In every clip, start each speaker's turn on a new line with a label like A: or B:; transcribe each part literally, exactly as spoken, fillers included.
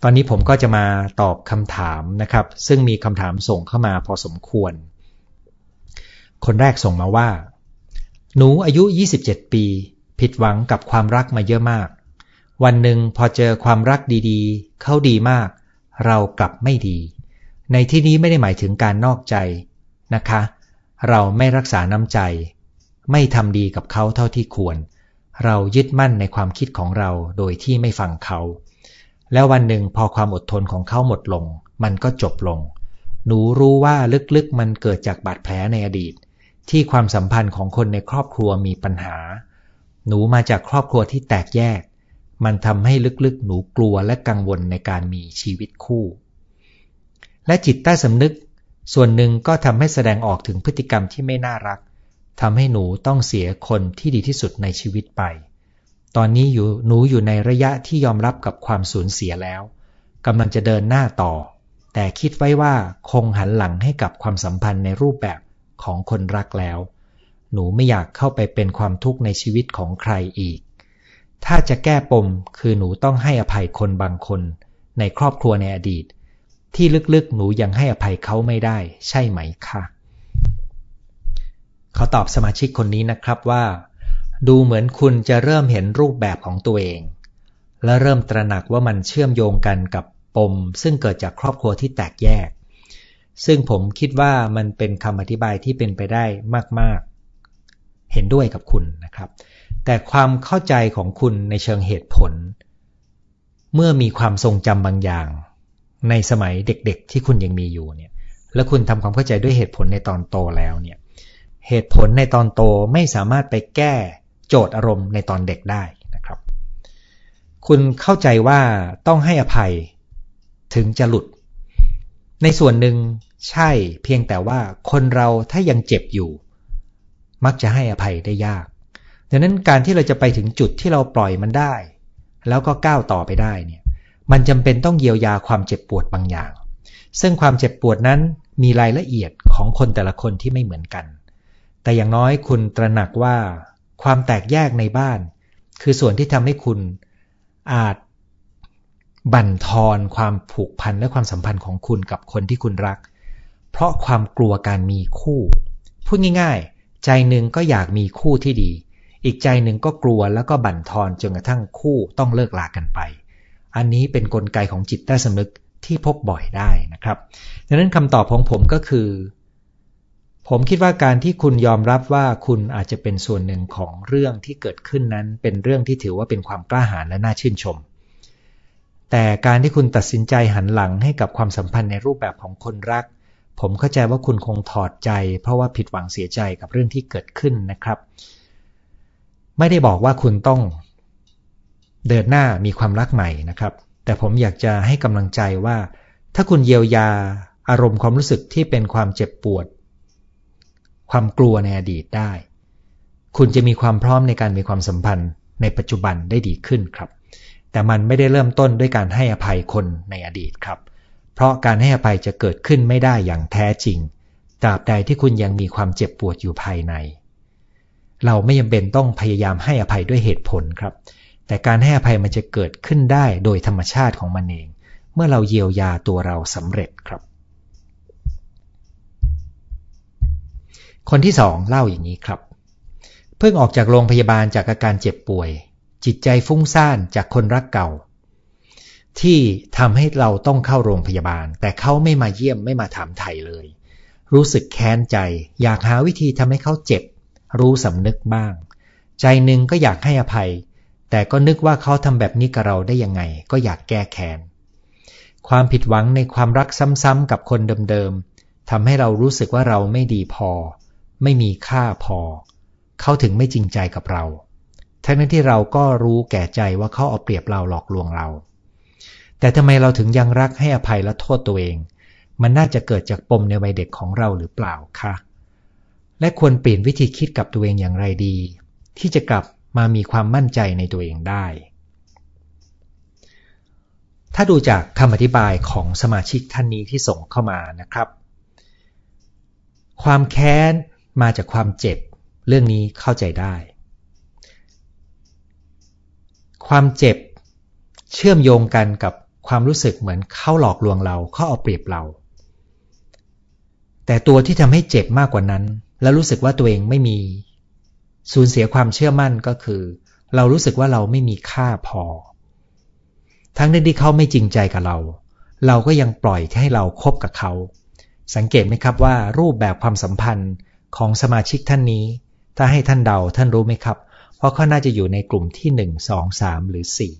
A: ตอนนี้ผมก็จะมาตอบคำถามนะครับซึ่งมีคำถามส่งเข้ามาพอสมควรคนแรกส่งมาว่าหนูอายุยี่สิบเจ็ดปีผิดหวังกับความรักมาเยอะมากวันหนึ่งพอเจอความรักดีๆเขาดีมากเรากลับไม่ดีในที่นี้ไม่ได้หมายถึงการนอกใจนะคะเราไม่รักษาน้ำใจไม่ทำดีกับเขาเท่าที่ควรเรายึดมั่นในความคิดของเราโดยที่ไม่ฟังเขาแล้ววันหนึ่งพอความอดทนของเขาหมดลงมันก็จบลงหนูรู้ว่าลึกๆมันเกิดจากบาดแผลในอดีตที่ความสัมพันธ์ของคนในครอบครัวมีปัญหาหนูมาจากครอบครัวที่แตกแยกมันทำให้ลึกๆหนูกลัวและกังวลในการมีชีวิตคู่และจิตใต้สำนึกส่วนหนึ่งก็ทำให้แสดงออกถึงพฤติกรรมที่ไม่น่ารักทำให้หนูต้องเสียคนที่ดีที่สุดในชีวิตไปตอนนี้อยู่หนูอยู่ในระยะที่ยอมรับกับความสูญเสียแล้วกำลังจะเดินหน้าต่อแต่คิดไว้ว่าคงหันหลังให้กับความสัมพันธ์ในรูปแบบของคนรักแล้วหนูไม่อยากเข้าไปเป็นความทุกข์ในชีวิตของใครอีกถ้าจะแก้ปมคือหนูต้องให้อภัยคนบางคนในครอบครัวในอดีตที่ลึกๆหนูยังให้อภัยเขาไม่ได้ใช่ไหมคะเขาตอบสมาชิกคนนี้นะครับว่าดูเหมือนคุณจะเริ่มเห็นรูปแบบของตัวเองและเริ่มตระหนักว่ามันเชื่อมโยงกันกับปมซึ่งเกิดจากครอบครัวที่แตกแยกซึ่งผมคิดว่ามันเป็นคำอธิบายที่เป็นไปได้มากๆเห็นด้วยกับคุณนะครับแต่ความเข้าใจของคุณในเชิงเหตุผลเมื่อมีความทรงจำบางอย่างในสมัยเด็กๆที่คุณยังมีอยู่เนี่ยแล้วคุณทำความเข้าใจด้วยเหตุผลในตอนโตแล้วเนี่ยเหตุผลในตอนโตไม่สามารถไปแก้โจทย์อารมณ์ในตอนเด็กได้นะครับคุณเข้าใจว่าต้องให้อภัยถึงจะหลุดในส่วนหนึ่งใช่เพียงแต่ว่าคนเราถ้ายังเจ็บอยู่มักจะให้อภัยได้ยากดังนั้นการที่เราจะไปถึงจุดที่เราปล่อยมันได้แล้วก็ก้าวต่อไปได้เนี่ยมันจำเป็นต้องเยียวยาความเจ็บปวดบางอย่างซึ่งความเจ็บปวดนั้นมีรายละเอียดของคนแต่ละคนที่ไม่เหมือนกันแต่อย่างน้อยคุณตระหนักว่าความแตกแยกในบ้านคือส่วนที่ทำให้คุณอาจบั่นทอนความผูกพันและความสัมพันธ์ของคุณกับคนที่คุณรักเพราะความกลัวการมีคู่พูดง่ายๆใจหนึ่งก็อยากมีคู่ที่ดีอีกใจหนึ่งก็กลัวแล้วก็บั่นทอนจนกระทั่งคู่ต้องเลิกลากันไปอันนี้เป็นกลไกของจิตใต้สำนึกที่พบบ่อยได้นะครับดังนั้นคำตอบของผมก็คือผมคิดว่าการที่คุณยอมรับว่าคุณอาจจะเป็นส่วนหนึ่งของเรื่องที่เกิดขึ้นนั้นเป็นเรื่องที่ถือว่าเป็นความกล้าหาญและน่าชื่นชมแต่การที่คุณตัดสินใจหันหลังให้กับความสัมพันธ์ในรูปแบบของคนรักผมเข้าใจว่าคุณคงถอดใจเพราะว่าผิดหวังเสียใจกับเรื่องที่เกิดขึ้นนะครับไม่ได้บอกว่าคุณต้องเดินหน้ามีความรักใหม่นะครับแต่ผมอยากจะให้กำลังใจว่าถ้าคุณเยียวยาอารมณ์ความรู้สึกที่เป็นความเจ็บปวดความกลัวในอดีตได้คุณจะมีความพร้อมในการมีความสัมพันธ์ในปัจจุบันได้ดีขึ้นครับแต่มันไม่ได้เริ่มต้นด้วยการให้อภัยคนในอดีตครับเพราะการให้อภัยจะเกิดขึ้นไม่ได้อย่างแท้จริงตราบใดที่คุณยังมีความเจ็บปวดอยู่ภายในเราไม่จำเป็นต้องพยายามให้อภัยด้วยเหตุผลครับแต่การให้อภัยมันจะเกิดขึ้นได้โดยธรรมชาติของมันเองเมื่อเราเยียวยาตัวเราสำเร็จครับคนที่สองเล่าอย่างนี้ครับเพิ่งออกจากโรงพยาบาลจากอาการเจ็บป่วยจิตใจฟุ้งซ่านจากคนรักเก่าที่ทำให้เราต้องเข้าโรงพยาบาลแต่เขาไม่มาเยี่ยมไม่มาถามไถ่เลยรู้สึกแค้นใจอยากหาวิธีทำให้เขาเจ็บรู้สำนึกบ้างใจหนึ่งก็อยากให้อภัยแต่ก็นึกว่าเขาทำแบบนี้กับเราได้ยังไงก็อยากแก้แค้นความผิดหวังในความรักซ้ำๆกับคนเดิมๆทำให้เรารู้สึกว่าเราไม่ดีพอไม่มีค่าพอเขาถึงไม่จริงใจกับเราทั้งนั้นที่เราก็รู้แก่ใจว่าเขาเอาเปรียบเราหลอกลวงเราแต่ทำไมเราถึงยังรักให้อภัยและโทษตัวเองมันน่าจะเกิดจากปมในวัยเด็กของเราหรือเปล่าคะและควรเปลี่ยนวิธีคิดกับตัวเองอย่างไรดีที่จะกลับมามีความมั่นใจในตัวเองได้ถ้าดูจากคำอธิบายของสมาชิกท่านนี้ที่ส่งเข้ามานะครับความแค้นมาจากความเจ็บเรื่องนี้เข้าใจได้ความเจ็บเชื่อมโยงกันกับความรู้สึกเหมือนเขาหลอกลวงเราเขาเอาเปรียบเราแต่ตัวที่ทำให้เจ็บมากกว่านั้นและรู้สึกว่าตัวเองไม่มีสูญเสียความเชื่อมั่นก็คือเรารู้สึกว่าเราไม่มีค่าพอทั้งที่เขาไม่จริงใจกับเราเราก็ยังปล่อยให้เราคบกับเขาสังเกตไหมครับว่ารูปแบบความสัมพันธ์ของสมาชิกท่านนี้ถ้าให้ท่านเดาท่านรู้ไหมครับเพราะเขาน่าจะอยู่ในกลุ่มที่หนึ่ง สอง สามหรือสี่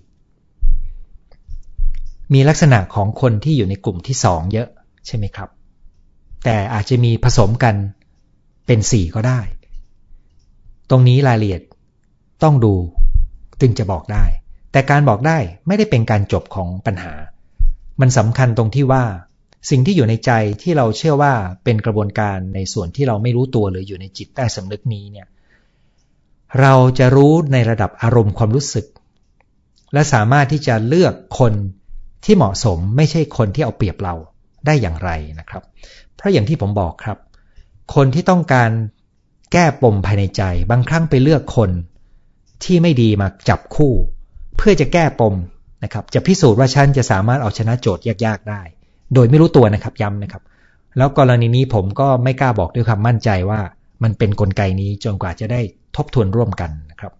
A: มีลักษณะของคนที่อยู่ในกลุ่มที่สองเยอะใช่ไหมครับแต่อาจจะมีผสมกันเป็นสี่ก็ได้ตรงนี้รายละเอียดต้องดูจึงจะบอกได้แต่การบอกได้ไม่ได้เป็นการจบของปัญหามันสำคัญตรงที่ว่าสิ่งที่อยู่ในใจที่เราเชื่อว่าเป็นกระบวนการในส่วนที่เราไม่รู้ตัวหรืออยู่ในจิตใต้สำนึกนี้เนี่ยเราจะรู้ในระดับอารมณ์ความรู้สึกและสามารถที่จะเลือกคนที่เหมาะสมไม่ใช่คนที่เอาเปรียบเราได้อย่างไรนะครับเพราะอย่างที่ผมบอกครับคนที่ต้องการแก้ปมภายในใจบางครั้งไปเลือกคนที่ไม่ดีมาจับคู่เพื่อจะแก้ปมนะครับจะพิสูจน์ว่าฉันจะสามารถเอาชนะโจทย์ยากๆได้โดยไม่รู้ตัวนะครับย้ำนะครับแล้วกรณีนี้ผมก็ไม่กล้าบอกด้วยความมั่นใจว่ามันเป็นกลไกนี้จนกว่าจะได้ทบทวนร่วมกันนะครับ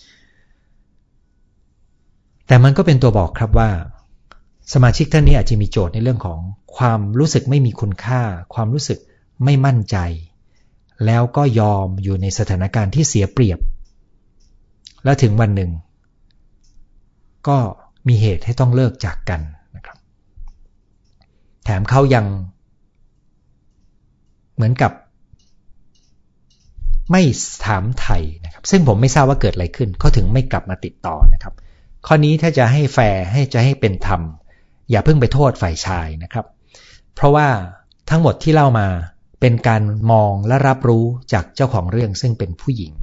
A: แต่มันก็เป็นตัวบอกครับว่าสมาชิกท่านนี้อาจจะมีโจทย์ในเรื่องของความรู้สึกไม่มีคุณค่าความรู้สึกไม่มั่นใจแล้วก็ยอมอยู่ในสถานการณ์ที่เสียเปรียบแล้วถึงวันหนึ่งก็มีเหตุให้ต้องเลิกจากกันนะครับแถมเขายังเหมือนกับไม่ถามไถ่นะครับซึ่งผมไม่ทราบว่าเกิดอะไรขึ้นเขาถึงไม่กลับมาติดต่อนะครับข้อนี้ถ้าจะให้แฟร์ให้จะให้เป็นธรรมอย่าเพิ่งไปโทษฝ่ายชายนะครับเพราะว่าทั้งหมดที่เล่ามาเป็นการมองและรับรู้จากเจ้าของเรื่องซึ่งเป็นผู้หญิง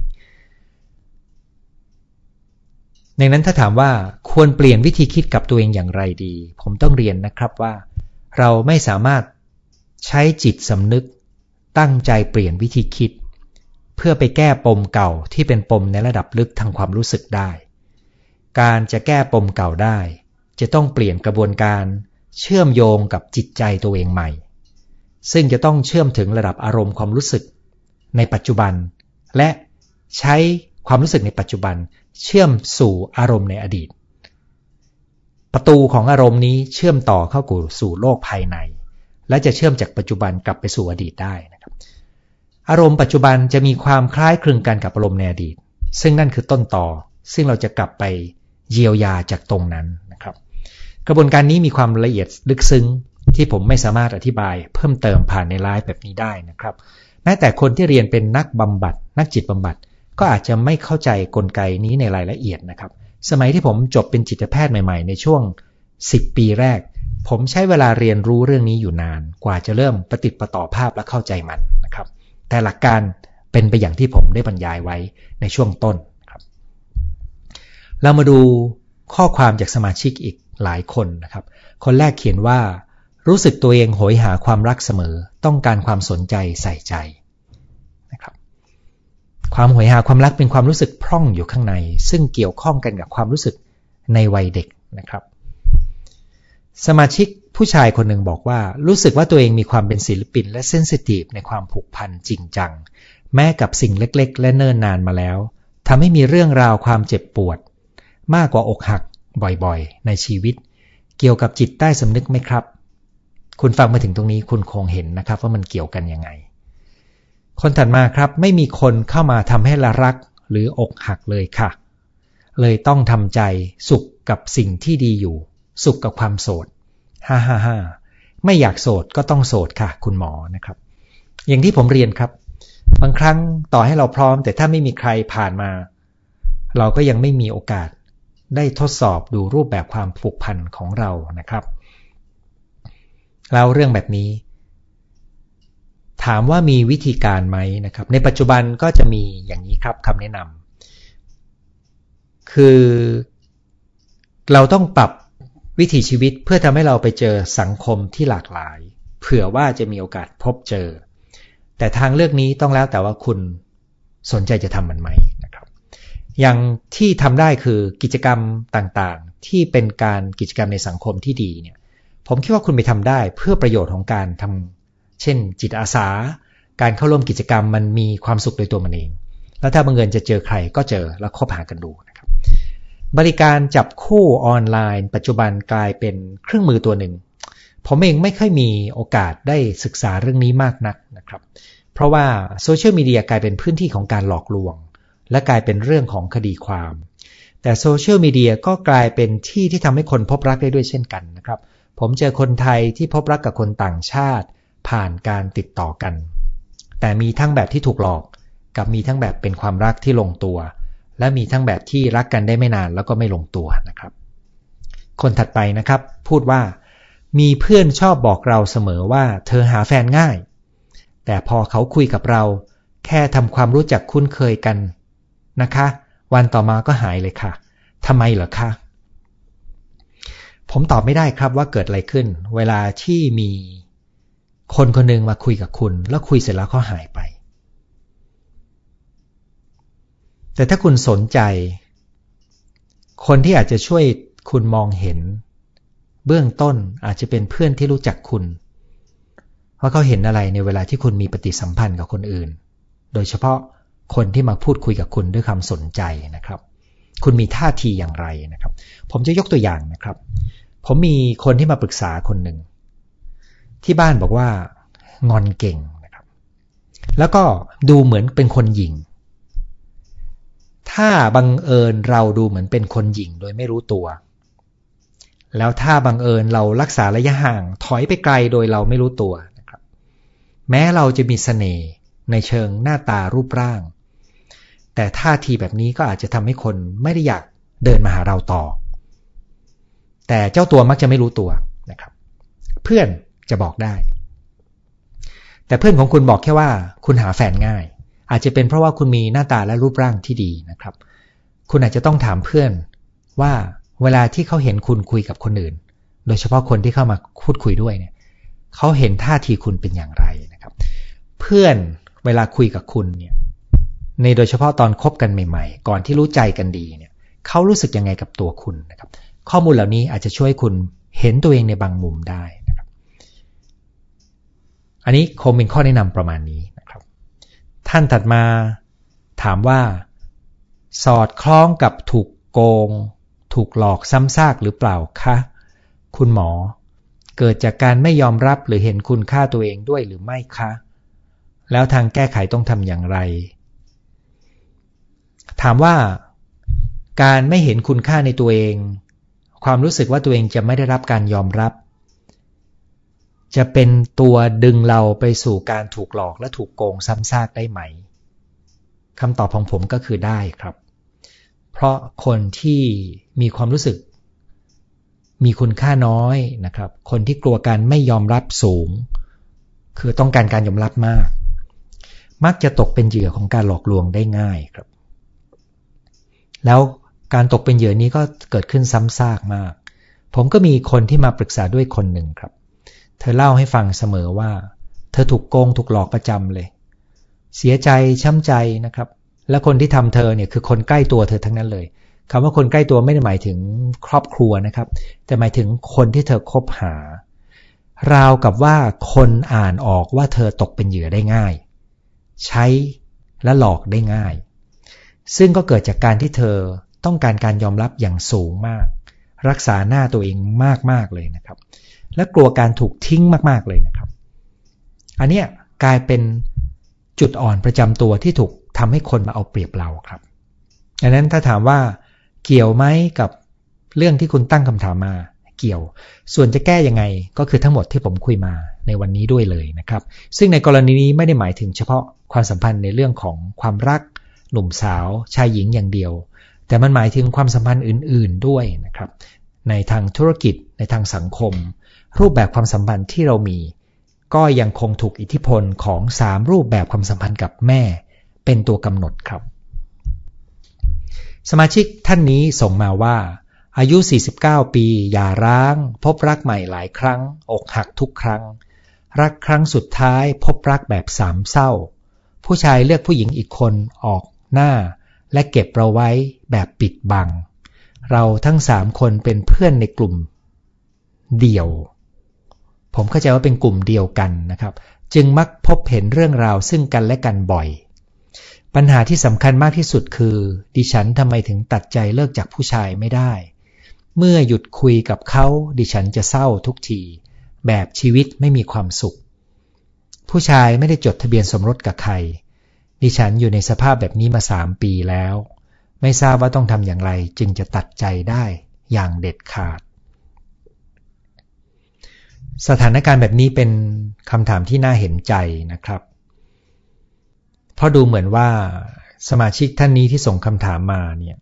A: ดังนั้นถ้าถามว่าควรเปลี่ยนวิธีคิดกับตัวเองอย่างไรดีผมต้องเรียนนะครับว่าเราไม่สามารถใช้จิตสำนึกตั้งใจเปลี่ยนวิธีคิดเพื่อไปแก้ปมเก่าที่เป็นปมในระดับลึกทางความรู้สึกได้การจะแก้ปมเก่าได้จะต้องเปลี่ยนกระบวนการเชื่อมโยงกับจิตใจตัวเองใหม่ซึ่งจะต้องเชื่อมถึงระดับอารมณ์ความรู้สึกในปัจจุบันและใช้ความรู้สึกในปัจจุบันเชื่อมสู่อารมณ์ในอดีตประตูของอารมณ์นี้เชื่อมต่อเข้าสู่โลกภายในและจะเชื่อมจากปัจจุบันกลับไปสู่อดีตได้นะครับอารมณ์ปัจจุบันจะมีความคล้ายคลึงกันกับอารมณ์ในอดีตซึ่งนั่นคือต้นต่อซึ่งเราจะกลับไปเยียวยาจากตรงนั้นนะครับกระบวนการนี้มีความละเอียดลึกซึ้งที่ผมไม่สามารถอธิบายเพิ่มเติมผ่านในไลฟ์แบบนี้ได้นะครับแม้แต่คนที่เรียนเป็นนักบำบัดนักจิตบำบัดก็อาจจะไม่เข้าใจกลไกนี้ในรายละเอียดนะครับสมัยที่ผมจบเป็นจิตแพทย์ใหม่ๆในช่วงสิบปีแรกผมใช้เวลาเรียนรู้เรื่องนี้อยู่นานกว่าจะเริ่มประติดประต่อภาพและเข้าใจมันนะครับแต่หลักการเป็นไปอย่างที่ผมได้บรรยายไว้ในช่วงต้นครับเรามาดูข้อความจากสมาชิกอีกหลายคนนะครับคนแรกเขียนว่ารู้สึกตัวเองโหยหาความรักเสมอต้องการความสนใจใส่ใจนะครับความโหยหาความรักเป็นความรู้สึกพร่องอยู่ข้างในซึ่งเกี่ยวข้องกันกับความรู้สึกในวัยเด็กนะครับสมาชิกผู้ชายคนหนึ่งบอกว่ารู้สึกว่าตัวเองมีความเป็นศิลปินและเซนซิทีฟในความผูกพันจริงจังแม้กับสิ่งเล็กๆและเนิ่นนานมาแล้วทำให้มีเรื่องราวความเจ็บปวดมากกว่าอกหักบ่อยๆในชีวิตเกี่ยวกับจิตใต้สำนึกไหมครับคุณฟังมาถึงตรงนี้คุณคงเห็นนะครับว่ามันเกี่ยวกันยังไงคนถัดมาครับไม่มีคนเข้ามาทำให้ละรักหรืออกหักเลยค่ะเลยต้องทำใจสุขกับสิ่งที่ดีอยู่สุขกับความโสดฮ่าฮ่าฮ่าไม่อยากโสดก็ต้องโสดค่ะคุณหมอนะครับอย่างที่ผมเรียนครับบางครั้งต่อให้เราพร้อมแต่ถ้าไม่มีใครผ่านมาเราก็ยังไม่มีโอกาสได้ทดสอบดูรูปแบบความผูกพันของเรานะครับแล้วเรื่องแบบนี้ถามว่ามีวิธีการไหมนะครับในปัจจุบันก็จะมีอย่างนี้ครับคำแนะนำคือเราต้องปรับวิถีชีวิตเพื่อทำให้เราไปเจอสังคมที่หลากหลายเผื่อว่าจะมีโอกาสพบเจอแต่ทางเลือกนี้ต้องแล้วแต่ว่าคุณสนใจจะทำมันไหมนะครับอย่างที่ทำได้คือกิจกรรมต่างที่เป็นการกิจกรรมในสังคมที่ดีเนี่ยผมคิดว่าคุณไปทำได้เพื่อประโยชน์ของการทำเช่นจิตอาสาการเข้าร่วมกิจกรรมมันมีความสุขโดยตัวมันเองแล้วถ้าบังเอิญจะเจอใครก็เจอแล้วคบหากันดูนะครับบริการจับคู่ออนไลน์ปัจจุบันกลายเป็นเครื่องมือตัวหนึ่งผมเองไม่ค่อยมีโอกาสได้ศึกษาเรื่องนี้มากนักนะครับเพราะว่าโซเชียลมีเดียกลายเป็นพื้นที่ของการหลอกลวงและกลายเป็นเรื่องของคดีความแต่โซเชียลมีเดียก็กลายเป็นที่ที่ทำให้คนพบรักได้ด้วยเช่นกันนะครับผมเจอคนไทยที่พบรักกับคนต่างชาติผ่านการติดต่อกันแต่มีทั้งแบบที่ถูกหลอกกับมีทั้งแบบเป็นความรักที่ลงตัวและมีทั้งแบบที่รักกันได้ไม่นานแล้วก็ไม่ลงตัวนะครับคนถัดไปนะครับพูดว่ามีเพื่อนชอบบอกเราเสมอว่าเธอหาแฟนง่ายแต่พอเขาคุยกับเราแค่ทำความรู้จักคุ้นเคยกันนะคะวันต่อมาก็หายเลยค่ะทำไมเหรอคะผมตอบไม่ได้ครับว่าเกิดอะไรขึ้นเวลาที่มีคนคนหนึ่งมาคุยกับคุณแล้วคุยเสร็จแล้วเขาหายไปแต่ถ้าคุณสนใจคนที่อาจจะช่วยคุณมองเห็นเบื้องต้นอาจจะเป็นเพื่อนที่รู้จักคุณว่าเขาเห็นอะไรในเวลาที่คุณมีปฏิสัมพันธ์กับคนอื่นโดยเฉพาะคนที่มาพูดคุยกับคุณด้วยความสนใจนะครับคุณมีท่าทีอย่างไรนะครับผมจะยกตัวอย่างนะครับผมมีคนที่มาปรึกษาคนหนึ่งที่บ้านบอกว่างอนเก่งนะครับแล้วก็ดูเหมือนเป็นคนหยิ่งถ้าบังเอิญเราดูเหมือนเป็นคนหยิ่งโดยไม่รู้ตัวแล้วถ้าบังเอิญเรารักษาระยะห่างถอยไปไกลโดยเราไม่รู้ตัวนะครับแม้เราจะมีเสน่ห์ในเชิงหน้าตารูปร่างแต่ท่าทีแบบนี้ก็อาจจะทำให้คนไม่ได้อยากเดินมาหาเราต่อแต่เจ้าตัวมักจะไม่รู้ตัวนะครับเพื่อนจะบอกได้แต่เพื่อนของคุณบอกแค่ว่าคุณหาแฟนง่ายอาจจะเป็นเพราะว่าคุณมีหน้าตาและรูปร่างที่ดีนะครับคุณอาจจะต้องถามเพื่อนว่าเวลาที่เขาเห็นคุณคุยกับคนอื่นโดยเฉพาะคนที่เข้ามาพูดคุยด้วยเนี่ยเขาเห็นท่าทีคุณเป็นอย่างไรนะครับเพื่อนเวลาคุยกับคุณเนี่ยในโดยเฉพาะตอนคบกันใหม่ๆก่อนที่รู้ใจกันดีเนี่ยเขารู้สึกยังไงกับตัวคุณนะครับข้อมูลเหล่านี้อาจจะช่วยคุณเห็นตัวเองในบางมุมได้นะครับอันนี้คงเป็นข้อแนะนำประมาณนี้นะครับท่านถัดมาถามว่าสอดคล้องกับถูกโกงถูกหลอกซ้ำซากหรือเปล่าคะคุณหมอเกิดจากการไม่ยอมรับหรือเห็นคุณค่าตัวเองด้วยหรือไม่คะแล้วทางแก้ไขต้องทำอย่างไรถามว่าการไม่เห็นคุณค่าในตัวเองความรู้สึกว่าตัวเองจะไม่ได้รับการยอมรับจะเป็นตัวดึงเราไปสู่การถูกหลอกและถูกโกงซ้ำซากได้ไหมคำตอบของผมก็คือได้ครับเพราะคนที่มีความรู้สึกมีคุณค่าน้อยนะครับคนที่กลัวการไม่ยอมรับสูงคือต้องการการยอมรับมากมักจะตกเป็นเหยื่อของการหลอกลวงได้ง่ายครับแล้วการตกเป็นเหยื่อนี้ก็เกิดขึ้นซ้ำซากมากผมก็มีคนที่มาปรึกษาด้วยคนหนึ่งครับเธอเล่าให้ฟังเสมอว่าเธอถูกโกงถูกหลอกประจำเลยเสียใจช้ำใจนะครับและคนที่ทำเธอเนี่ยคือคนใกล้ตัวเธอทั้งนั้นเลยคำว่าคนใกล้ตัวไม่ได้หมายถึงครอบครัวนะครับแต่หมายถึงคนที่เธอคบหาราวกับว่าคนอ่านออกว่าเธอตกเป็นเหยื่อได้ง่ายใช้และหลอกได้ง่ายซึ่งก็เกิดจากการที่เธอต้องการการยอมรับอย่างสูงมากรักษาหน้าตัวเองมากๆเลยนะครับและกลัวการถูกทิ้งมากๆเลยนะครับอันเนี้ยกลายเป็นจุดอ่อนประจำตัวที่ถูกทำให้คนมาเอาเปรียบเราครับดังนั้นถ้าถามว่าเกี่ยวไหมกับเรื่องที่คุณตั้งคำถามมาเกี่ยวส่วนจะแก้ยังไงก็คือทั้งหมดที่ผมคุยมาในวันนี้ด้วยเลยนะครับซึ่งในกรณีนี้ไม่ได้หมายถึงเฉพาะความสัมพันธ์ในเรื่องของความรักหนุ่มสาวชายหญิงอย่างเดียวแต่มันหมายถึงความสัมพันธ์อื่นๆด้วยนะครับในทางธุรกิจในทางสังคมรูปแบบความสัมพันธ์ที่เรามีก็ยังคงถูกอิทธิพลของสามรูปแบบความสัมพันธ์กับแม่เป็นตัวกำหนดครับสมาชิกท่านนี้ส่งมาว่าอายุสี่สิบเก้าปีหย่าร้างพบรักใหม่หลายครั้งอกหักทุกครั้งรักครั้งสุดท้ายพบรักแบบสามเศร้าผู้ชายเลือกผู้หญิงอีกคนออกหน้าและเก็บเราไว้แบบปิดบังเราทั้งสามคนเป็นเพื่อนในกลุ่มเดี่ยวผมเข้าใจว่าเป็นกลุ่มเดียวกันนะครับจึงมักพบเห็นเรื่องราวซึ่งกันและกันบ่อยปัญหาที่สำคัญมากที่สุดคือดิฉันทำไมถึงตัดใจเลิกจากผู้ชายไม่ได้เมื่อหยุดคุยกับเขาดิฉันจะเศร้าทุกทีแบบชีวิตไม่มีความสุขผู้ชายไม่ได้จดทะเบียนสมรสกับใครดิฉันอยู่ในสภาพแบบนี้มาสามปีแล้วไม่ทราบว่าต้องทำอย่างไรจึงจะตัดใจได้อย่างเด็ดขาดสถานการณ์แบบนี้เป็นคำถามที่น่าเห็นใจนะครับเพราะดูเหมือนว่าสมาชิกท่านนี้ที่ส่งคำถามมาเนี่ย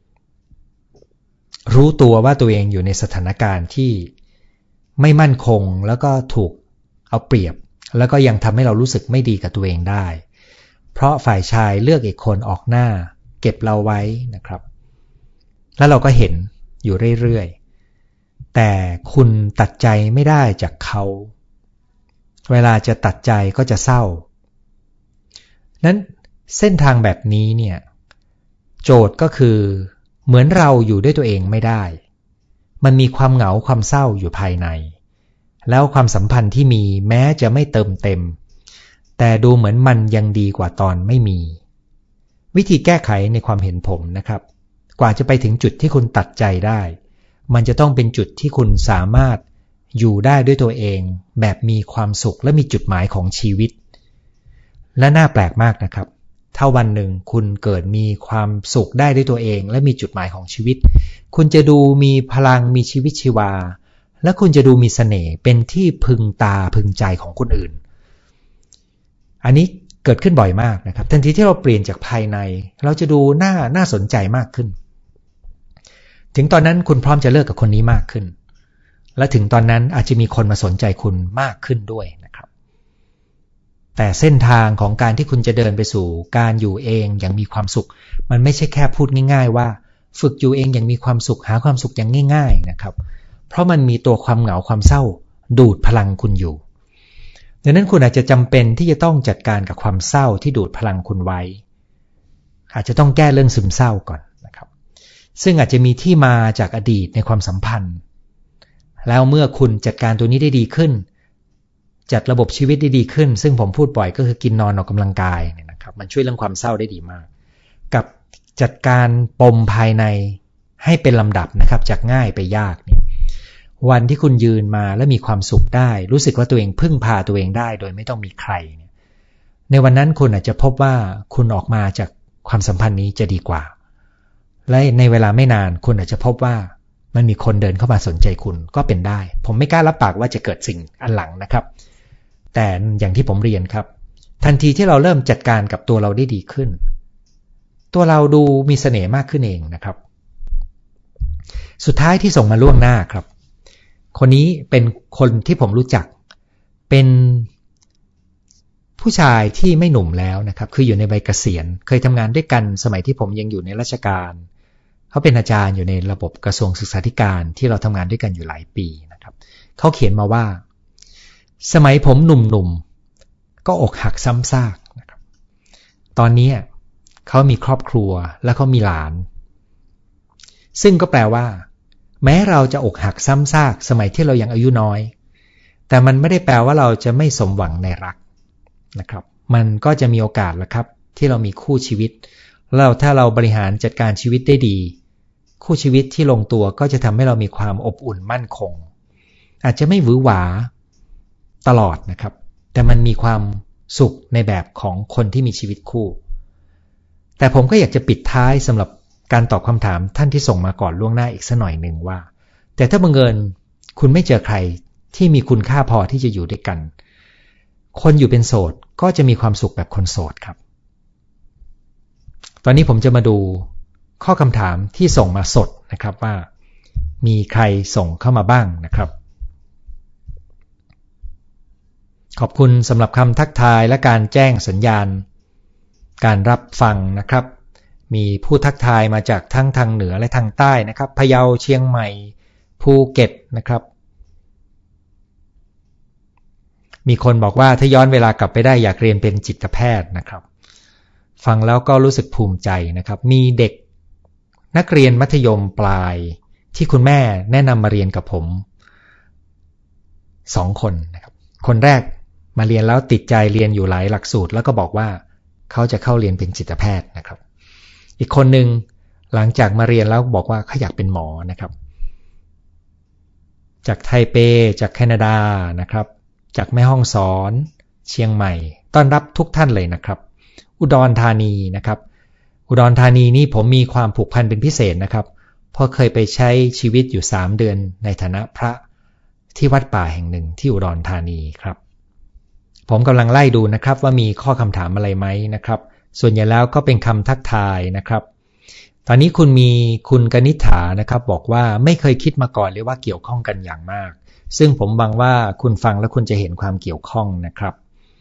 A: รู้ตัวว่าตัวเองอยู่ในสถานการณ์ที่ไม่มั่นคงแล้วก็ถูกเอาเปรียบแล้วก็ยังทำให้เรารู้สึกไม่ดีกับตัวเองได้เพราะฝ่ายชายเลือกอีกคนออกหน้าเก็บเราไว้นะครับแล้วเราก็เห็นอยู่เรื่อยๆแต่คุณตัดใจไม่ได้จากเขาเวลาจะตัดใจก็จะเศร้านั้นเส้นทางแบบนี้เนี่ยโจทย์ก็คือเหมือนเราอยู่ด้วยตัวเองไม่ได้มันมีความเหงาความเศร้าอยู่ภายในแล้วความสัมพันธ์ที่มีแม้จะไม่เติมเต็มแต่ดูเหมือนมันยังดีกว่าตอนไม่มีวิธีแก้ไขในความเห็นผมนะครับกว่าจะไปถึงจุดที่คุณตัดใจได้มันจะต้องเป็นจุดที่คุณสามารถอยู่ได้ด้วยตัวเองแบบมีความสุขและมีจุดหมายของชีวิตและน่าแปลกมากนะครับถ้าวันหนึ่งคุณเกิดมีความสุขได้ด้วยตัวเองและมีจุดหมายของชีวิตคุณจะดูมีพลังมีชีวิตชีวาและคุณจะดูมีเสน่ห์เป็นที่พึงตาพึงใจของคนอื่นอันนี้เกิดขึ้นบ่อยมากนะครับทันทีที่เราเปลี่ยนจากภายในเราจะดูน่าน่าสนใจมากขึ้นถึงตอนนั้นคุณพร้อมจะเลิกกับคนนี้มากขึ้นและถึงตอนนั้นอาจจะมีคนมาสนใจคุณมากขึ้นด้วยนะครับแต่เส้นทางของการที่คุณจะเดินไปสู่การอยู่เองอย่างมีความสุขมันไม่ใช่แค่พูดง่ายๆว่าฝึกอยู่เองอย่างมีความสุขหาความสุขอย่างง่ายๆนะครับเพราะมันมีตัวความเหงาความเศร้าดูดพลังคุณอยู่ดังนั้นคุณอาจจะจำเป็นที่จะต้องจัดการกับความเศร้าที่ดูดพลังคุณไว้อาจจะต้องแก้เรื่องซึมเศร้าก่อนนะครับซึ่งอาจจะมีที่มาจากอดีตในความสัมพันธ์แล้วเมื่อคุณจัดการตัวนี้ได้ดีขึ้นจัดระบบชีวิตได้ดีขึ้นซึ่งผมพูดบ่อยก็คือกินนอนออกกำลังกายเนี่ยนะครับมันช่วยเรื่องความเศร้าได้ดีมากกับจัดการปมภายในให้เป็นลำดับนะครับจากง่ายไปยากเนี่ยวันที่คุณยืนมาและมีความสุขได้รู้สึกว่าตัวเองพึ่งพาตัวเองได้โดยไม่ต้องมีใครเนี่ยในวันนั้นคุณอาจจะพบว่าคุณออกมาจากความสัมพันธ์นี้จะดีกว่าและในเวลาไม่นานคุณอาจจะพบว่ามันมีคนเดินเข้ามาสนใจคุณก็เป็นได้ผมไม่กล้ารับปากว่าจะเกิดสิ่งอันหลังนะครับแต่อย่างที่ผมเรียนครับทันทีที่เราเริ่มจัดการกับตัวเราได้ดีขึ้นตัวเราดูมีเสน่ห์มากขึ้นเองนะครับสุดท้ายที่ส่งมาล่วงหน้าครับคนนี้เป็นคนที่ผมรู้จักเป็นผู้ชายที่ไม่หนุ่มแล้วนะครับคืออยู่ในวัยเกษียณเคยทำงานด้วยกันสมัยที่ผมยังอยู่ในราชการเขาเป็นอาจารย์อยู่ในระบบกระทรวงศึกษาธิการที่เราทำงานด้วยกันอยู่หลายปีนะครับเขาเขียนมาว่าสมัยผมหนุ่มๆก็อกหักซ้ำซากนะครับตอนนี้เขามีครอบครัวและเขามีหลานซึ่งก็แปลว่าแม้เราจะอกหักซ้ำซากสมัยที่เรายังอายุน้อยแต่มันไม่ได้แปลว่าเราจะไม่สมหวังในรักนะครับมันก็จะมีโอกาสแหละครับที่เรามีคู่ชีวิตแล้วถ้าเราบริหารจัดการชีวิตได้ดีคู่ชีวิตที่ลงตัวก็จะทำให้เรามีความอบอุ่นมั่นคงอาจจะไม่หวือหวาตลอดนะครับแต่มันมีความสุขในแบบของคนที่มีชีวิตคู่แต่ผมก็อยากจะปิดท้ายสำหรับการตอบคำถามท่านที่ส่งมาก่อนล่วงหน้าอีกสักหน่อยหนึ่งว่าแต่ถ้าบังเอิญคุณไม่เจอใครที่มีคุณค่าพอที่จะอยู่ด้วยกันคนอยู่เป็นโสดก็จะมีความสุขแบบคนโสดครับตอนนี้ผมจะมาดูข้อคำถามที่ส่งมาสดนะครับว่ามีใครส่งเข้ามาบ้างนะครับขอบคุณสำหรับคำทักทายและการแจ้งสัญญาณการรับฟังนะครับมีผู้ทักทายมาจากทั้งทางเหนือและทางใต้นะครับพะเยาเชียงใหม่ภูเก็ตนะครับมีคนบอกว่าถ้าย้อนเวลากลับไปได้อยากเรียนเป็นจิตแพทย์นะครับฟังแล้วก็รู้สึกภูมิใจนะครับมีเด็กนักเรียนมัธยมปลายที่คุณแม่แนะนำมาเรียนกับผมสองคนนะครับคนแรกมาเรียนแล้วติดใจเรียนอยู่หลายหลักสูตรแล้วก็บอกว่าเขาจะเข้าเรียนเป็นจิตแพทย์นะครับอีกคนหนึ่งหลังจากมาเรียนแล้วบอกว่าเขาอยากเป็นหมอนะครับจากไทเปจากแคนาดานะครับจากแม่ฮ่องสอนเชียงใหม่ต้อนรับทุกท่านเลยนะครับอุดรธานีนะครับอุดรธานีนี่ผมมีความผูกพันเป็นพิเศษนะครับเพราะเคยไปใช้ชีวิตอยู่สามเดือนในฐานะพระที่วัดป่าแห่งหนึ่งที่อุดรธานีครับผมกำลังไล่ดูนะครับว่ามีข้อคำถามอะไรไหมนะครับส่วนใหญ่แล้วก็เป็นคำทักทายนะครับตอนนี้คุณมีคุณกนิษฐานะครับบอกว่าไม่เคยคิดมาก่อนเลยว่าเกี่ยวข้องกันอย่างมากซึ่งผมหวังว่าคุณฟังแล้วคุณจะเห็นความเกี่ยวข้องนะครับ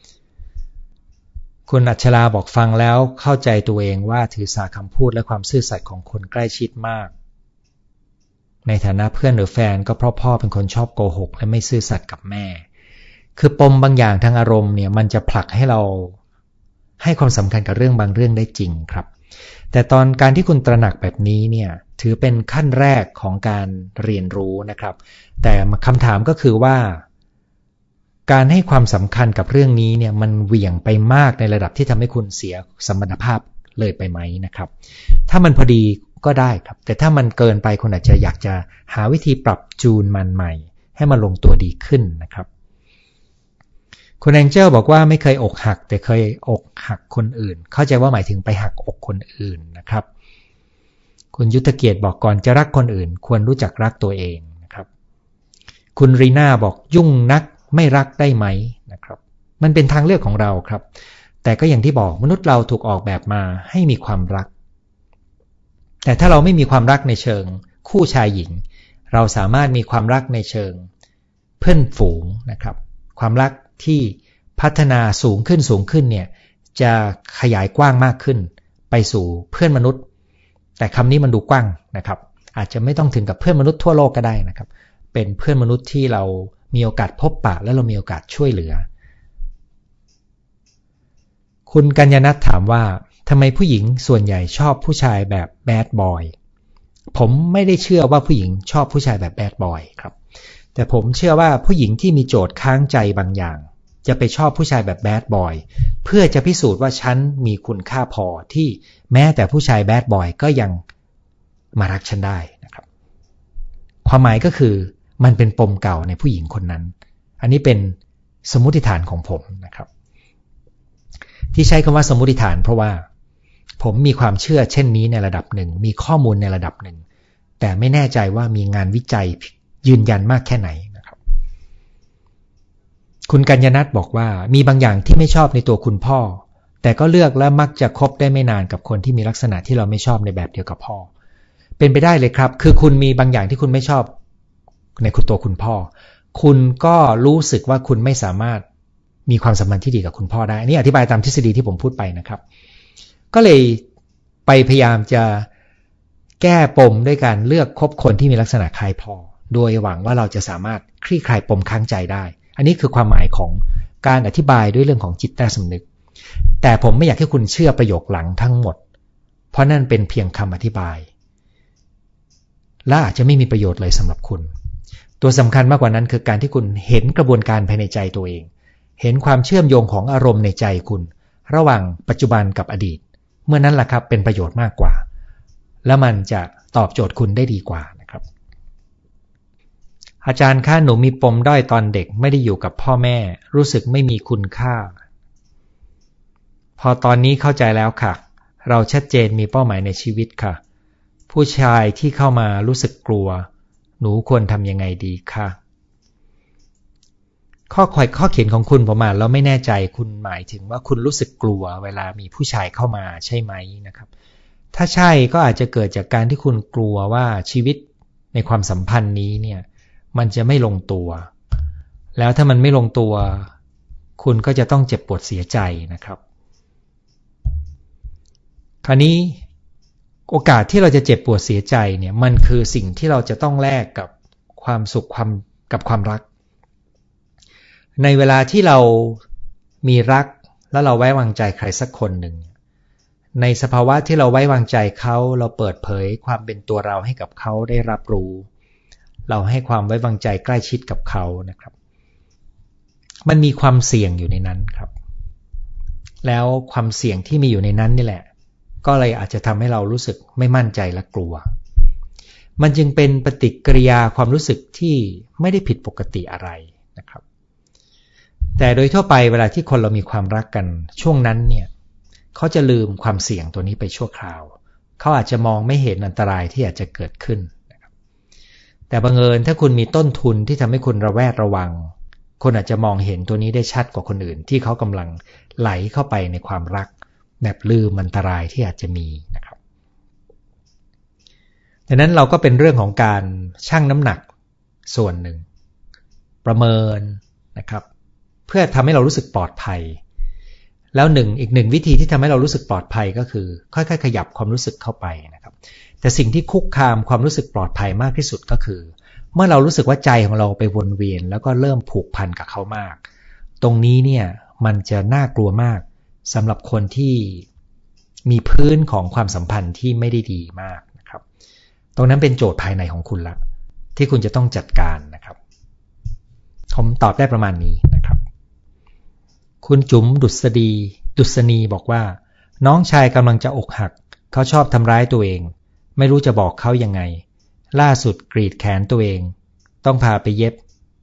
A: คุณอัชราบอกฟังแล้วเข้าใจตัวเองว่าถือสาคำพูดและความซื่อสัตย์ของคนใกล้ชิดมากในฐานะเพื่อนหรือแฟนก็เพราะพ่อเป็นคนชอบโกหกและไม่ซื่อสัตย์กับแม่คือปมบางอย่างทางอารมณ์เนี่ยมันจะผลักให้เราให้ความสำคัญกับเรื่องบางเรื่องได้จริงครับแต่ตอนการที่คุณตระหนักแบบนี้เนี่ยถือเป็นขั้นแรกของการเรียนรู้นะครับแต่คำถามก็คือว่าการให้ความสำคัญกับเรื่องนี้เนี่ยมันเหวี่ยงไปมากในระดับที่ทำให้คุณเสียสมรรถภาพเลยไปไหมนะครับถ้ามันพอดีก็ได้ครับแต่ถ้ามันเกินไปคุณอาจจะอยากจะหาวิธีปรับจูนมันใหม่ให้มันลงตัวดีขึ้นนะครับคุณแองเจิลบอกว่าไม่เคยอกหักแต่เคยอกหักคนอื่นเข้าใจว่าหมายถึงไปหักอกคนอื่นนะครับคุณยุทธเกียรติบอกก่อนจะรักคนอื่นควรรู้จักรักตัวเองนะครับคุณรีน่าบอกยุ่งนักไม่รักได้ไหมนะครับมันเป็นทางเลือกของเราครับแต่ก็อย่างที่บอกมนุษย์เราถูกออกแบบมาให้มีความรักแต่ถ้าเราไม่มีความรักในเชิงคู่ชายหญิงเราสามารถมีความรักในเชิงเพื่อนฝูงนะครับความรักที่พัฒนาสูงขึ้นสูงขึ้นเนี่ยจะขยายกว้างมากขึ้นไปสู่เพื่อนมนุษย์แต่คำนี้มันดูกว้างนะครับอาจจะไม่ต้องถึงกับเพื่อนมนุษย์ทั่วโลกก็ได้นะครับเป็นเพื่อนมนุษย์ที่เรามีโอกาสพบปะและเรามีโอกาสช่วยเหลือคุณกัญญนัทถามว่าทำไมผู้หญิงส่วนใหญ่ชอบผู้ชายแบบแบดบอยผมไม่ได้เชื่อว่าผู้หญิงชอบผู้ชายแบบแบดบอยครับแต่ผมเชื่อว่าผู้หญิงที่มีโจทย์ค้างใจบางอย่างจะไปชอบผู้ชายแบบแบดบอยเพื่อจะพิสูจน์ว่าฉันมีคุณค่าพอที่แม้แต่ผู้ชายแบดบอยก็ยังมารักฉันได้นะครับความหมายก็คือมันเป็นปมเก่าในผู้หญิงคนนั้นอันนี้เป็นสมมุติฐานของผมนะครับที่ใช้คำว่าสมมุติฐานเพราะว่าผมมีความเชื่อเช่นนี้ในระดับหนึ่งมีข้อมูลในระดับหนึ่งแต่ไม่แน่ใจว่ามีงานวิจัยยืนยันมากแค่ไหนนะครับคุณกัญญนัทบอกว่ามีบางอย่างที่ไม่ชอบในตัวคุณพ่อแต่ก็เลือกและมักจะคบได้ไม่นานกับคนที่มีลักษณะที่เราไม่ชอบในแบบเดียวกับพ่อเป็นไปได้เลยครับคือคุณมีบางอย่างที่คุณไม่ชอบในคุณตัวคุณพ่อคุณก็รู้สึกว่าคุณไม่สามารถมีความสัมพันธ์ที่ดีกับคุณพ่อได้อันนี้อธิบายตามทฤษฎีที่ผมพูดไปนะครับก็เลยไปพยายามจะแก้ปมด้วยการเลือกคบคนที่มีลักษณะคล้ายพ่อโดยหวังว่าเราจะสามารถคลี่คลายปมค้างใจได้อันนี้คือความหมายของการอธิบายด้วยเรื่องของจิตใต้สำนึกแต่ผมไม่อยากให้คุณเชื่อประโยคหลังทั้งหมดเพราะนั่นเป็นเพียงคำอธิบายและอาจจะไม่มีประโยชน์เลยสำหรับคุณตัวสำคัญมากกว่านั้นคือการที่คุณเห็นกระบวนการภายในใจตัวเองเห็นความเชื่อมโยงของอารมณ์ในใจคุณระหว่างปัจจุบันกับอดีตเมื่อนั้นล่ะครับเป็นประโยชน์มากกว่าและมันจะตอบโจทย์คุณได้ดีกว่านะครับอาจารย์คะหนูมีปมด้อยตอนเด็กไม่ได้อยู่กับพ่อแม่รู้สึกไม่มีคุณค่าพอตอนนี้เข้าใจแล้วค่ะเราชัดเจนมีเป้าหมายในชีวิตค่ะผู้ชายที่เข้ามารู้สึกกลัวหนูควรทำยังไงดีคะข้อคอยข้อเขียนของคุณผมอ่านแล้วไม่แน่ใจคุณหมายถึงว่าคุณรู้สึกกลัวเวลามีผู้ชายเข้ามาใช่ไหมนะครับถ้าใช่ก็อาจจะเกิดจากการที่คุณกลัวว่าชีวิตในความสัมพันธ์นี้เนี่ยมันจะไม่ลงตัวแล้วถ้ามันไม่ลงตัวคุณก็จะต้องเจ็บปวดเสียใจนะครับคราวนี้โอกาสที่เราจะเจ็บปวดเสียใจเนี่ยมันคือสิ่งที่เราจะต้องแลกกับความสุขความกับความรักในเวลาที่เรามีรักแล้วเราไว้วางใจใครสักคนหนึ่งในสภาวะที่เราไว้วางใจเขาเราเปิดเผยความเป็นตัวเราให้กับเขาได้รับรู้เราให้ความไว้วางใจใกล้ชิดกับเขานะครับมันมีความเสี่ยงอยู่ในนั้นครับแล้วความเสี่ยงที่มีอยู่ในนั้นนี่แหละก็เลยอาจจะทำให้เรารู้สึกไม่มั่นใจและกลัวมันจึงเป็นปฏิกิริยาความรู้สึกที่ไม่ได้ผิดปกติอะไรนะครับแต่โดยทั่วไปเวลาที่คนเรามีความรักกันช่วงนั้นเนี่ยเขาจะลืมความเสี่ยงตัวนี้ไปชั่วคราวเขาอาจจะมองไม่เห็นอันตรายที่อาจจะเกิดขึ้นนะครับแต่บังเอิญถ้าคุณมีต้นทุนที่ทำให้คุณระแวดระวังคนอาจจะมองเห็นตัวนี้ได้ชัดกว่าคนอื่นที่เขากำลังไหลเข้าไปในความรักแบบลืมอันตรายที่อาจจะมีนะครับดังนั้นเราก็เป็นเรื่องของการชั่งน้ำหนักส่วนหนึ่งประเมินนะครับเพื่อทำให้เรารู้สึกปลอดภัยแล้วหนึ่งอีกหนึ่งวิธีที่ทำให้เรารู้สึกปลอดภัยก็คือค่อยๆขยับความรู้สึกเข้าไปนะครับแต่สิ่งที่คุกคามความรู้สึกปลอดภัยมากที่สุดก็คือเมื่อเรารู้สึกว่าใจของเราไปวนเวียนแล้วก็เริ่มผูกพันกับเขามากตรงนี้เนี่ยมันจะน่ากลัวมากสำหรับคนที่มีพื้นของความสัมพันธ์ที่ไม่ได้ดีมากนะครับตรงนั้นเป็นโจทย์ภายในของคุณละที่คุณจะต้องจัดการนะครับผมตอบได้ประมาณนี้นะครับคุณจุ๋มดุษฎีดุษณีบอกว่าน้องชายกำลังจะอกหักเขาชอบทำร้ายตัวเองไม่รู้จะบอกเขายังไงล่าสุดกรีดแขนตัวเองต้องพาไปเย็บ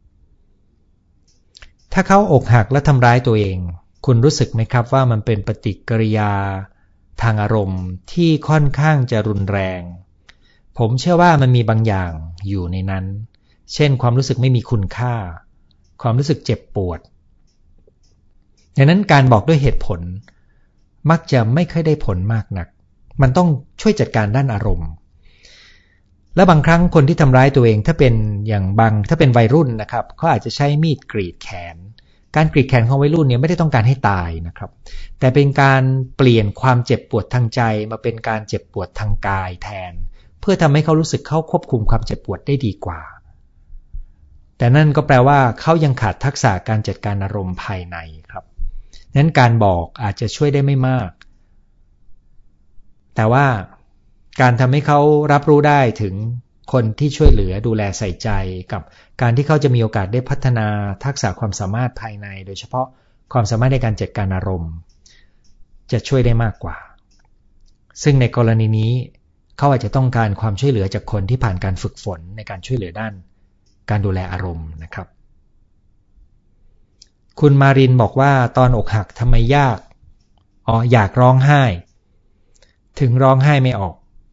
A: ถ้าเขาอกหักและทำร้ายตัวเองคุณรู้สึกไหมครับว่ามันเป็นปฏิกิริยาทางอารมณ์ที่ค่อนข้างจะรุนแรงผมเชื่อว่ามันมีบางอย่างอยู่ในนั้นเช่นความรู้สึกไม่มีคุณค่าความรู้สึกเจ็บปวดดังนั้นการบอกด้วยเหตุผลมักจะไม่ค่อยได้ผลมากนักมันต้องช่วยจัดการด้านอารมณ์และบางครั้งคนที่ทำร้ายตัวเองถ้าเป็นอย่างบางถ้าเป็นวัยรุ่นนะครับเขาอาจจะใช้มีดกรีดแขนการกรีดแขนของวัยรุ่นเนี่ยไม่ได้ต้องการให้ตายนะครับแต่เป็นการเปลี่ยนความเจ็บปวดทางใจมาเป็นการเจ็บปวดทางกายแทนเพื่อทำให้เขารู้สึกเขาควบคุมความเจ็บปวดได้ดีกว่าแต่นั่นก็แปลว่าเขายังขาดทักษะการจัดการอารมณ์ภายในครับนั้นการบอกอาจจะช่วยได้ไม่มากแต่ว่าการทำให้เขารับรู้ได้ถึงคนที่ช่วยเหลือดูแลใส่ใจกับการที่เขาจะมีโอกาสได้พัฒนาทักษะความสามารถภายในโดยเฉพาะความสามารถในการจัดการอารมณ์จะช่วยได้มากกว่าซึ่งในกรณีนี้เขาอาจจะต้องการความช่วยเหลือจากคนที่ผ่านการฝึกฝนในการช่วยเหลือด้านการดูแลอารมณ์นะครับคุณมารินบอกว่าตอนอกหักทำไมยากอ๋ออยากร้องไห้ถึงร้องไห้ไม่ออก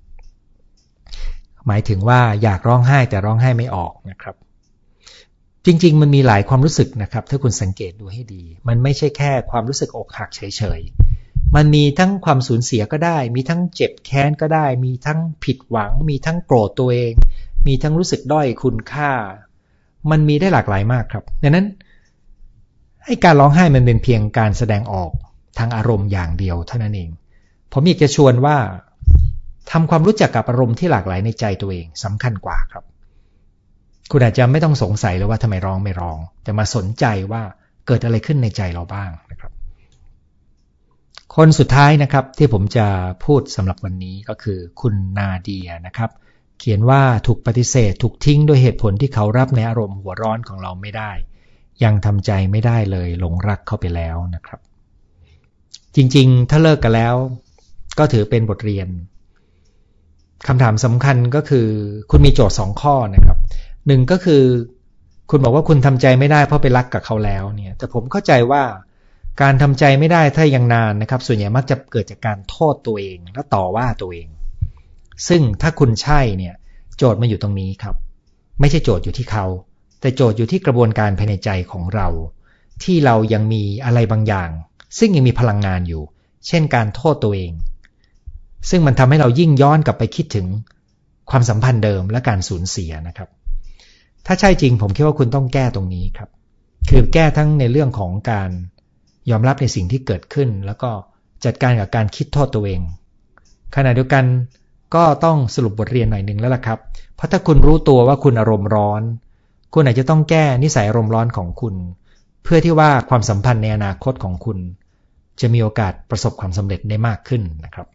A: หมายถึงว่าอยากร้องไห้แต่ร้องไห้ไม่ออกนะครับจริงๆมันมีหลายความรู้สึกนะครับถ้าคุณสังเกตดูให้ดีมันไม่ใช่แค่ความรู้สึกอกหักเฉยๆมันมีทั้งความสูญเสียก็ได้มีทั้งเจ็บแค้นก็ได้มีทั้งผิดหวังมีทั้งโกรธตัวเองมีทั้งรู้สึกด้อยคุณค่ามันมีได้หลากหลายมากครับดังนั้นให้การร้องไห้มันเป็นเพียงการแสดงออกทางอารมณ์อย่างเดียวเท่านั้นเองผมอยากจะชวนว่าทำความรู้จักกับอารมณ์ที่หลากหลายในใจตัวเองสำคัญกว่าครับคุณอาจจะไม่ต้องสงสัยเลยว่าทำไมร้องไม่ร้องแต่มาสนใจว่าเกิดอะไรขึ้นในใจเราบ้างนะครับคนสุดท้ายนะครับที่ผมจะพูดสำหรับวันนี้ก็คือคุณนาเดียนะครับเขียนว่าถูกปฏิเสธถูกทิ้งด้วยเหตุผลที่เขารับในอารมณ์หัวร้อนของเราไม่ได้ยังทำใจไม่ได้เลยหลงรักเขาไปแล้วนะครับจริงๆถ้าเลิกกันแล้วก็ถือเป็นบทเรียนคำถามสำคัญก็คือคุณมีโจทย์สองข้อนะครับหนึ่งก็คือคุณบอกว่าคุณทำใจไม่ได้เพราะไปรักกับเขาแล้วเนี่ยแต่ผมเข้าใจว่าการทำใจไม่ได้ถ้ายังนานนะครับส่วนใหญ่มักจะเกิดจากการโทษตัวเองและต่อว่าตัวเองซึ่งถ้าคุณใช่เนี่ยโจทย์มันอยู่ตรงนี้ครับไม่ใช่โจทย์อยู่ที่เขาแต่โจทย์อยู่ที่กระบวนการภายในใจของเราที่เรายังมีอะไรบางอย่างซึ่งยังมีพลังงานอยู่เช่นการโทษตัวเองซึ่งมันทำให้เรายิ่งย้อนกลับไปคิดถึงความสัมพันธ์เดิมและการสูญเสียนะครับถ้าใช่จริงผมคิดว่าคุณต้องแก้ตรงนี้ครับคือแก้ทั้งในเรื่องของการยอมรับในสิ่งที่เกิดขึ้นแล้วก็จัดการกับการคิดโทษตัวเองขณะเดียวกันก็ต้องสรุปบทเรียนหน่อยนึงแล้วล่ะครับเพราะถ้าคุณรู้ตัวว่าคุณอารมณ์ร้อนคุณอาจจะต้องแก้นิสัยอารมณ์ร้อนของคุณเพื่อที่ว่าความสัมพันธ์ในอนาคตของคุณจะมีโอกาสประสบความสำเร็จได้มากขึ้นนะครับ